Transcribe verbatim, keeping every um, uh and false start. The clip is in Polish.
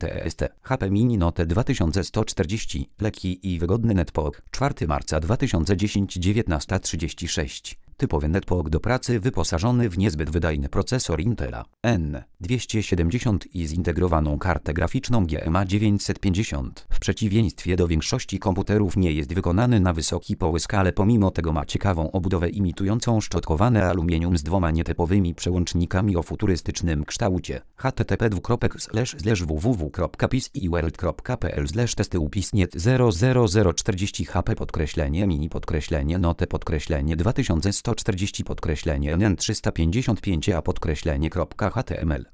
T S T. H P Mini Note dwa tysiące sto czterdzieści. Lekki i wygodny netbook. czwartego marca dwa tysiące dziesiątego, dziewiętnasta trzydzieści sześć. Typowy netbook do pracy wyposażony w niezbyt wydajny procesor Intela N dwieście siedemdziesiąt i zintegrowaną kartę graficzną G M A dziewięćset pięćdziesiąt. W przeciwieństwie do większości komputerów nie jest wykonany na wysoki połysk, ale pomimo tego ma ciekawą obudowę imitującą szczotkowane aluminium z dwoma nietypowymi przełącznikami o futurystycznym kształcie. h t t p slash w w w kropka pisworld kropka p l slash testy upisniet zero zero zero czterdzieści H P podkreślenie mini podkreślenie note podkreślenie dwa tysiące sto czterdzieści podkreślenie N trzysta pięćdziesiąt pięć a podkreślenie .html